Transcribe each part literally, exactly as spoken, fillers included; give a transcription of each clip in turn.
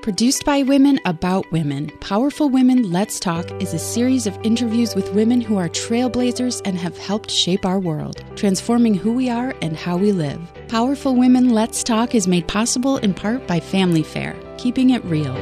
Produced by women about women, Powerful Women Let's Talk is a series of interviews with women who are trailblazers and have helped shape our world, transforming who we are and how we live. Powerful Women Let's Talk is made possible in part by Family Fare, keeping it real.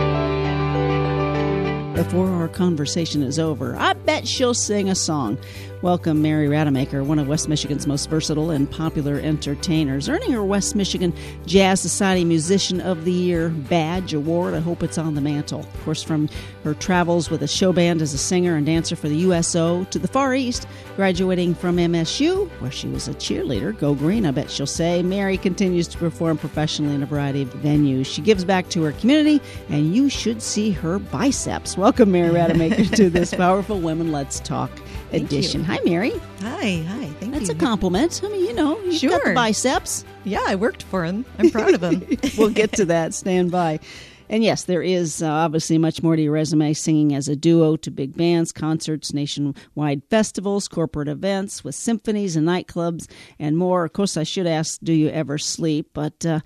Before our conversation is over, I bet she'll sing a song. Welcome, Mary Rademacher, one of West Michigan's most versatile and popular entertainers, earning her West Michigan Jazz Society Musician of the Year badge award. I hope it's on the mantle. Of course, from her travels with a show band as a singer and dancer for the U S O to the Far East, graduating from M S U, where she was a cheerleader. Go Green, I bet she'll say. Mary continues to perform professionally in a variety of venues. She gives back to her community, and you should see her biceps. Welcome, Mary Rademacher, to this Powerful Women Let's Talk edition. Hi, Mary. Hi, hi. Thank That's you. a compliment. I mean, you know, you've Sure. got the biceps. Yeah, I worked for him. I'm proud of him. We'll get to that. Stand by. And yes, there is uh, obviously much more to your resume, singing as a duo to big bands, concerts, nationwide festivals, corporate events with symphonies and nightclubs, and more. Of course, I should ask, do you ever sleep? But uh,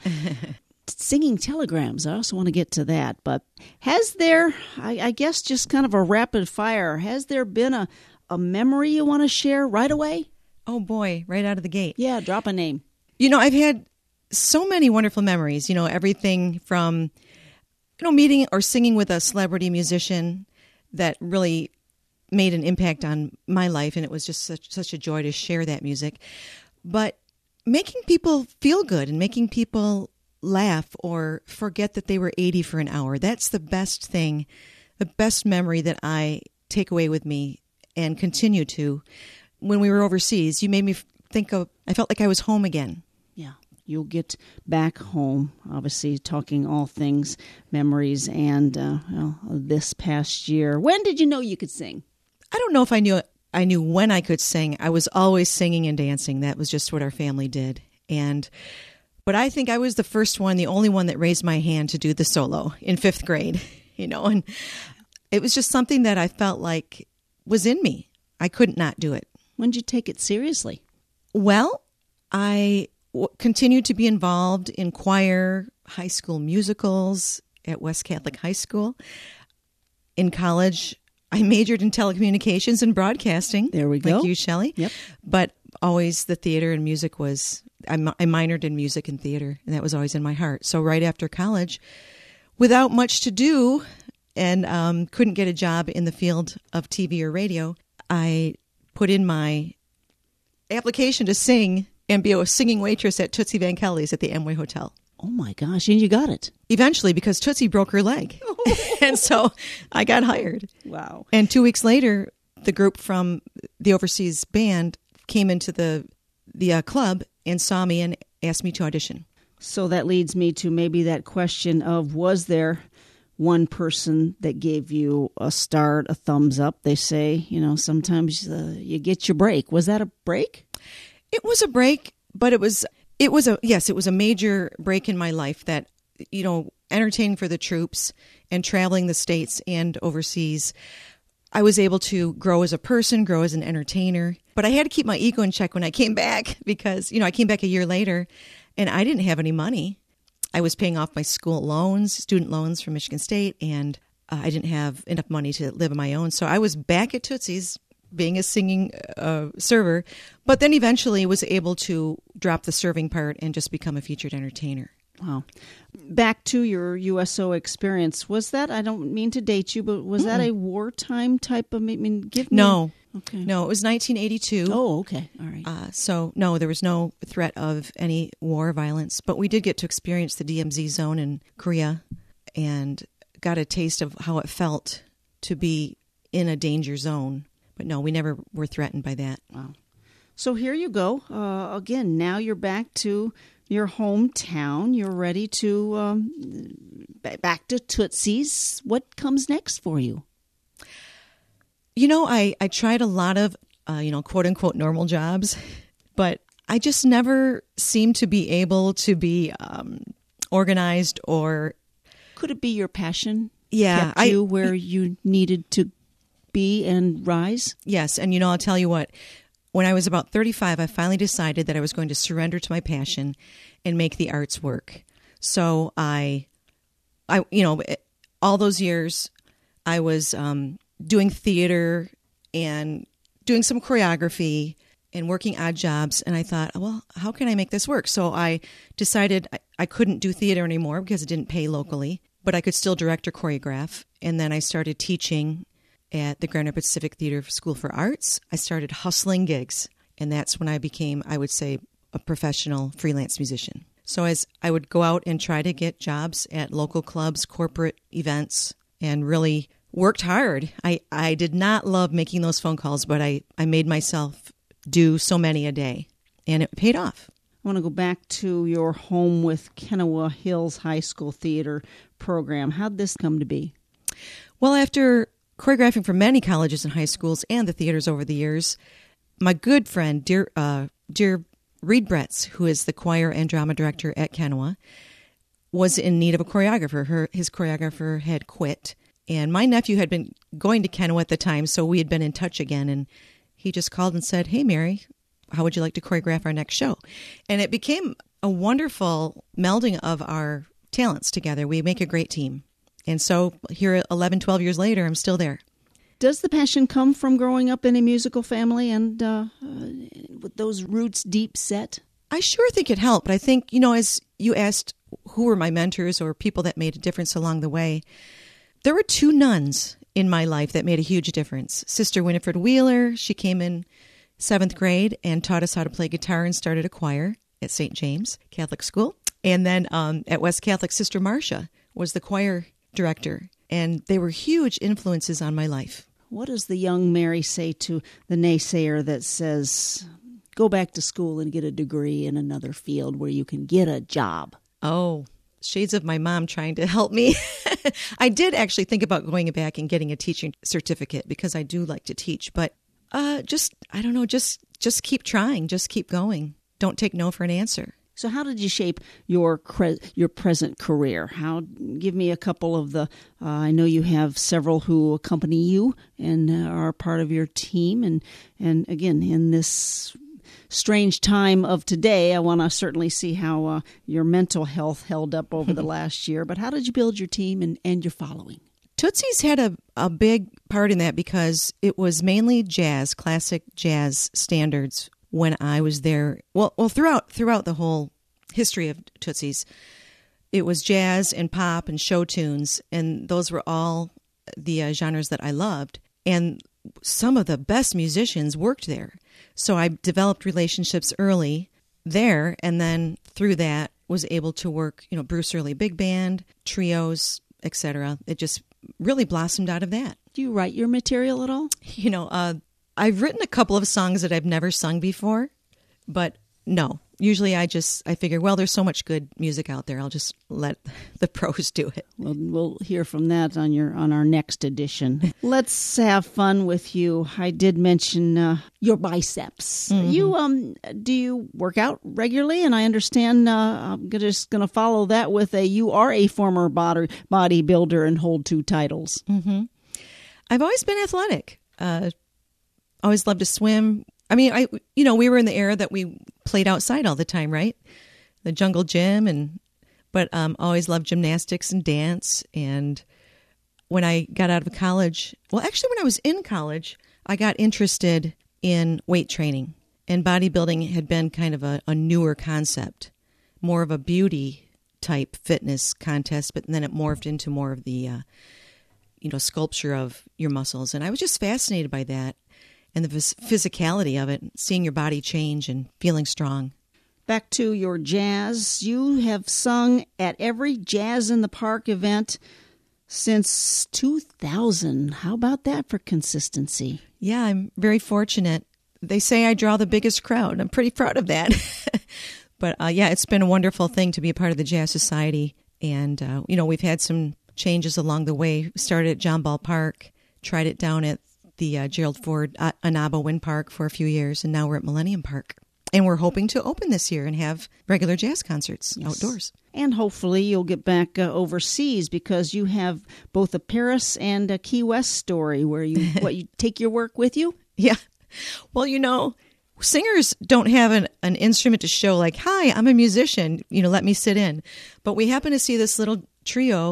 singing telegrams, I also want to get to that. But has there, I, I guess just kind of a rapid fire, has there been a, a memory you want to share right away? Oh, boy, right out of the gate. Yeah, drop a name. You know, I've had so many wonderful memories, you know, everything from, you know, meeting or singing with a celebrity musician that really made an impact on my life, and it was just such, such a joy to share that music. But making people feel good and making people laugh or forget that they were eighty for an hour, that's the best thing, the best memory that I take away with me and continue to. When we were overseas, you made me think of, I felt like I was home again. Yeah, you'll get back home, obviously talking all things memories and uh, well, this past year. When did you know you could sing? I don't know if I knew I knew when I could sing. I was always singing and dancing. That was just what our family did. And but I think I was the first one, the only one that raised my hand to do the solo in fifth grade, you know, and it was just something that I felt like was in me. I couldn't not do it. When did you take it seriously? Well, I w- continued to be involved in choir, high school musicals at West Catholic High School. In college, I majored in telecommunications and broadcasting. There we go. Like you, Shelley. Yep. But always the theater and music was, I, mi- I minored in music and theater, and that was always in my heart. So right after college, without much to do, and um, couldn't get a job in the field of T V or radio, I put in my application to sing and be a singing waitress at Tootsie Van Kelly's at the Amway Hotel. Oh, my gosh. And you got it. Eventually, because Tootsie broke her leg. And so I got hired. Wow. And two weeks later, the group from the overseas band came into the, the uh, club and saw me and asked me to audition. So that leads me to maybe that question of, was there one person that gave you a start, a thumbs up? They say, you know, sometimes uh, you get your break. Was that a break? It was a break, but it was, it was a, yes, it was a major break in my life that, you know, entertaining for the troops and traveling the States and overseas, I was able to grow as a person, grow as an entertainer. But I had to keep my ego in check when I came back because, you know, I came back a year later and I didn't have any money. I was paying off my school loans, student loans from Michigan State, and uh, I didn't have enough money to live on my own. So I was back at Tootsie's being a singing uh, server, but then eventually was able to drop the serving part and just become a featured entertainer. Wow. Back to your U S O experience. Was that, I don't mean to date you, but was mm-hmm. that a wartime type of, I mean, give me... No. Okay. No, it was nineteen eighty-two. Oh, okay. All right. Uh, so, no, there was no threat of any war or violence, but we did get to experience the D M Z zone in Korea and got a taste of how it felt to be in a danger zone. But no, we never were threatened by that. Wow. So here you go. Uh, again, now you're back to your hometown. You're ready to, um, back to Tootsie's. What comes next for you? You know, I, I tried a lot of, uh, you know, quote unquote normal jobs, but I just never seemed to be able to be um, organized or. Could it be your passion? Yeah. Kept you I, where you needed to be and rise? Yes. And, you know, I'll tell you what, when I was about thirty-five, I finally decided that I was going to surrender to my passion and make the arts work. So I I, you know, all those years I was um, doing theater and doing some choreography and working odd jobs. And I thought, well, how can I make this work? So I decided I, I couldn't do theater anymore because it didn't pay locally, but I could still direct or choreograph. And then I started teaching at the Grand Rapids Civic Theater School for Arts. I started hustling gigs. And that's when I became, I would say, a professional freelance musician. So as I would go out and try to get jobs at local clubs, corporate events, and really worked hard. I, I did not love making those phone calls, but I, I made myself do so many a day, and it paid off. I want to go back to your home with Kennewa Hills High School Theater program. How'd this come to be? Well, after choreographing for many colleges and high schools and the theaters over the years, my good friend, dear, uh, dear Reed Bretz, who is the choir and drama director at Kennewa, was in need of a choreographer. Her, his choreographer had quit, and my nephew had been going to Kennewa at the time, so we had been in touch again, and he just called and said, "Hey, Mary, how would you like to choreograph our next show?" And it became a wonderful melding of our talents together. We make a great team. And so here eleven, twelve years later, I'm still there. Does the passion come from growing up in a musical family and uh, uh, with those roots deep set? I sure think it helped. But I think, you know, as you asked who were my mentors or people that made a difference along the way, there were two nuns in my life that made a huge difference. Sister Winifred Wheeler, she came in seventh grade and taught us how to play guitar and started a choir at Saint James Catholic School. And then um, at West Catholic, Sister Marcia was the choir director. And they were huge influences on my life. What does the young Mary say to the naysayer that says, go back to school and get a degree in another field where you can get a job? Oh, shades of my mom trying to help me. I did actually think about going back and getting a teaching certificate because I do like to teach. But uh, just, I don't know, just just keep trying. Just keep going. Don't take no for an answer. So how did you shape your cre- your present career? How? Give me a couple of the, uh, I know you have several who accompany you and uh, are part of your team. And, and again, in this strange time of today, I want to certainly see how uh, your mental health held up over the last year. But how did you build your team and, and your following? Tootsie's had a, a big part in that because it was mainly jazz, classic jazz standards when I was there. Well, well, throughout throughout the whole history of Tootsie's, it was jazz and pop and show tunes, and those were all the uh, genres that I loved. And some of the best musicians worked there. So I developed relationships early there, and then through that was able to work, you know, Bruce Early Big Band, trios, et cetera. It just really blossomed out of that. Do you write your material at all? You know, uh, I've written a couple of songs that I've never sung before, but no. Usually I just, I figure, well, there's so much good music out there. I'll just let the pros do it. Well, we'll hear from that on your on our next edition. Let's have fun with you. I did mention uh, your biceps. Mm-hmm. You um, do you work out regularly? And I understand uh, I'm just going to follow that with a, you are a former body bodybuilder and hold two titles. Mm-hmm. I've always been athletic. Uh, always loved to swim. I mean, I you know, we were in the era that we played outside all the time, right? The jungle gym, and but um, always loved gymnastics and dance. And when I got out of college, well, actually, when I was in college, I got interested in weight training, and bodybuilding had been kind of a, a newer concept, more of a beauty type fitness contest, but then it morphed into more of the, uh, you know, sculpture of your muscles, and I was just fascinated by that. And the physicality of it, seeing your body change and feeling strong. Back to your jazz. You have sung at every Jazz in the Park event since two thousand. How about that for consistency? Yeah, I'm very fortunate. They say I draw the biggest crowd. I'm pretty proud of that. But uh, yeah, it's been a wonderful thing to be a part of the Jazz Society. And, uh, you know, we've had some changes along the way. Started at John Ball Park, tried it down at the uh, Gerald Ford uh, Anaba Wind Park for a few years, and now we're at Millennium Park. And we're hoping to open this year and have regular jazz concerts yes. outdoors. And hopefully you'll get back uh, overseas because you have both a Paris and a Key West story where you what you take your work with you? Yeah. Well, you know, singers don't have an, an instrument to show like, hi, I'm a musician, you know, let me sit in. But we happen to see this little trio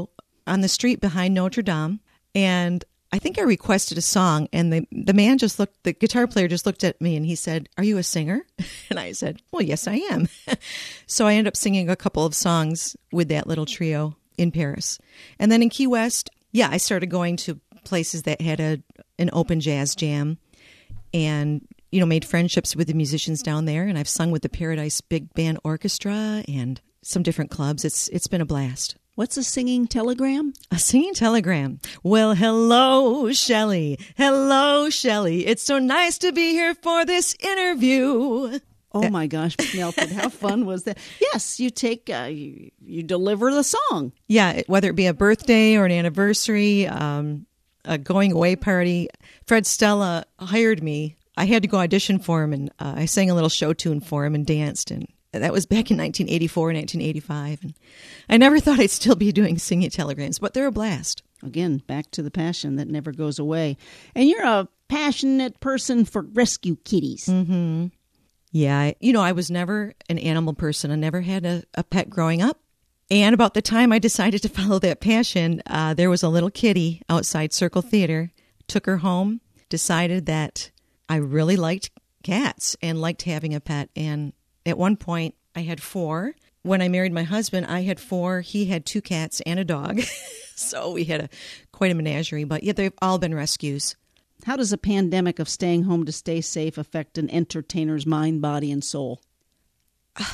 on the street behind Notre Dame, and I think I requested a song, and the the man just looked, the guitar player just looked at me, and he said, "Are you a singer?" And I said, "Well, yes, I am." So I ended up singing a couple of songs with that little trio in Paris. And then in Key West, yeah, I started going to places that had a an open jazz jam, and, you know, made friendships with the musicians down there, and I've sung with the Paradise Big Band Orchestra and some different clubs. It's It's been a blast. What's a singing telegram? A singing telegram. Well, hello, Shelley. Hello, Shelley. It's so nice to be here for this interview. Oh, my gosh, Nelford, how fun was that? Yes, you take, uh, you, you deliver the song. Yeah, whether it be a birthday or an anniversary, um, a going away party. Fred Stella hired me. I had to go audition for him, and uh, I sang a little show tune for him and danced, and that was back in nineteen eighty-four, nineteen eighty-five. And I never thought I'd still be doing singing telegrams, but they're a blast. Again, back to the passion that never goes away. And you're a passionate person for rescue kitties. Mm-hmm. Yeah, I, you know, I was never an animal person. I never had a, a pet growing up. And about the time I decided to follow that passion, uh, there was a little kitty outside Circle Theater. Took her home, decided that I really liked cats and liked having a pet. And at one point, I had four. When I married my husband, I had four. He had two cats and a dog. So we had a quite a menagerie. But yet they've all been rescues. How does a pandemic of staying home to stay safe affect an entertainer's mind, body, and soul? Uh,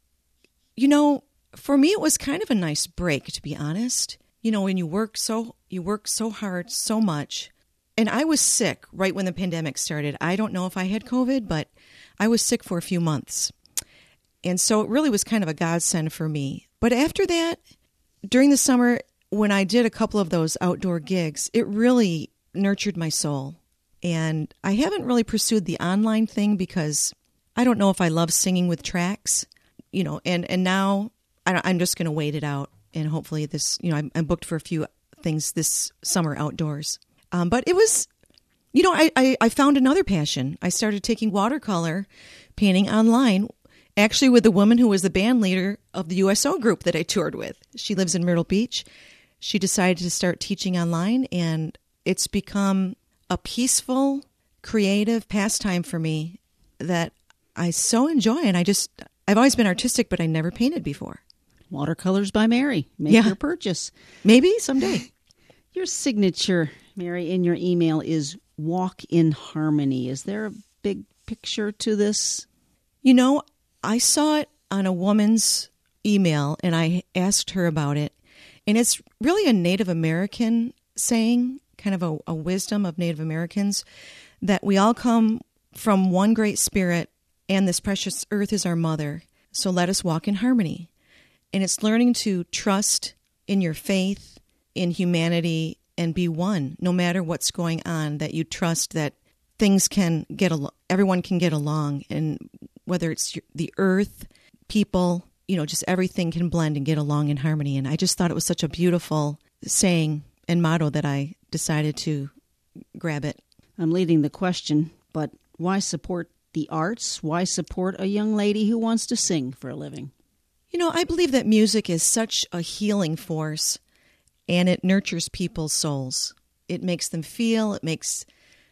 you know, for me, it was kind of a nice break, to be honest. You know, when you work so you work so hard, so much. And I was sick right when the pandemic started. I don't know if I had COVID, but I was sick for a few months. And so it really was kind of a godsend for me. But after that, during the summer, when I did a couple of those outdoor gigs, it really nurtured my soul. And I haven't really pursued the online thing because I don't know if I love singing with tracks, you know, and, and now I, I'm just going to wait it out. And hopefully this, you know, I'm, I'm booked for a few things this summer outdoors. Um, but it was, you know, I, I, I found another passion. I started taking watercolor painting online, actually with the woman who was the band leader of the U S O group that I toured with. She lives in Myrtle Beach. She decided to start teaching online, and it's become a peaceful, creative pastime for me that I so enjoy. And I just, I've always been artistic, but I never painted before. Watercolors by Mary. Make Yeah. your purchase. Maybe someday. Your signature, Mary, in your email is walk in harmony. Is there a big picture to this? You know, I saw it on a woman's email, and I asked her about it. And it's really a Native American saying, kind of a, a wisdom of Native Americans, that we all come from one great spirit, and this precious earth is our mother. So let us walk in harmony. And it's learning to trust in your faith, in humanity, and be one, no matter what's going on, that you trust that things can get along, everyone can get along, and whether it's the earth, people, you know, just everything can blend and get along in harmony. And I just thought it was such a beautiful saying and motto that I decided to grab it. I'm leading the question, but why support the arts? Why support a young lady who wants to sing for a living? You know, I believe that music is such a healing force, and it nurtures people's souls. It makes them feel, it makes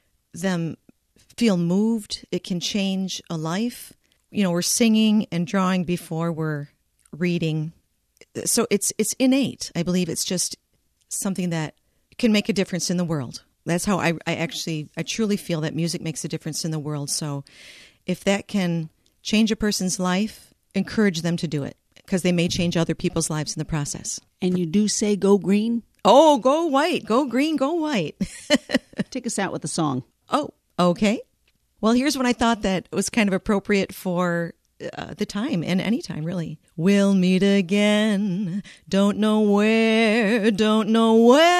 them feel moved. It can change a life. You know, we're singing and drawing before we're reading. So it's it's innate. I believe it's just something that can make a difference in the world. That's how I, I actually, I truly feel that music makes a difference in the world. So if that can change a person's life, encourage them to do it, because they may change other people's lives in the process. And you do say go green? Oh, go white, go green, go white. Take us out with a song. Oh, okay. Well, here's when I thought that was kind of appropriate for uh, the time, and any time, really. We'll meet again, don't know where, don't know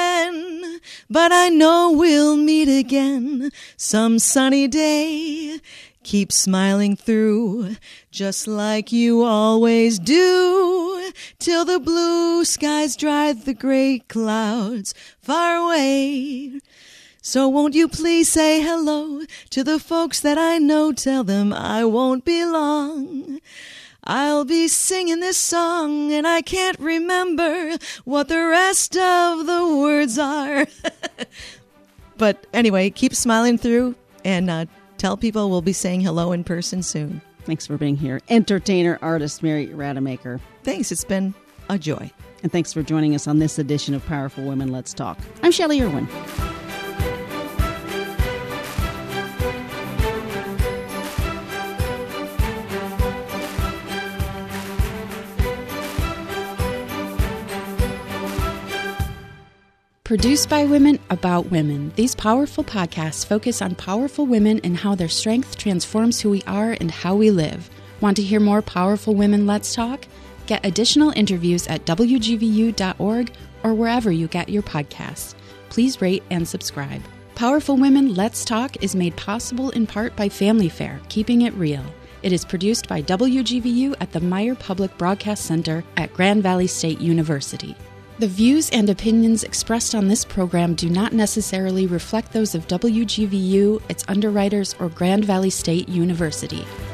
when, but I know we'll meet again some sunny day. Keep smiling through, just like you always do, till the blue skies drive the gray clouds far away. So won't you please say hello to the folks that I know? Tell them I won't be long. I'll be singing this song and I can't remember what the rest of the words are. But anyway, keep smiling through and uh, tell people we'll be saying hello in person soon. Thanks for being here. Entertainer, artist, Mary Rademacher. Thanks. It's been a joy. And thanks for joining us on this edition of Powerful Women Let's Talk. I'm Shelley Irwin. Produced by women, about women, these powerful podcasts focus on powerful women and how their strength transforms who we are and how we live. Want to hear more Powerful Women Let's Talk? Get additional interviews at W G V U dot org or wherever you get your podcasts. Please rate and subscribe. Powerful Women Let's Talk is made possible in part by Family Fare, keeping it real. It is produced by W G V U at the Meyer Public Broadcast Center at Grand Valley State University. The views and opinions expressed on this program do not necessarily reflect those of W G V U, its underwriters, or Grand Valley State University.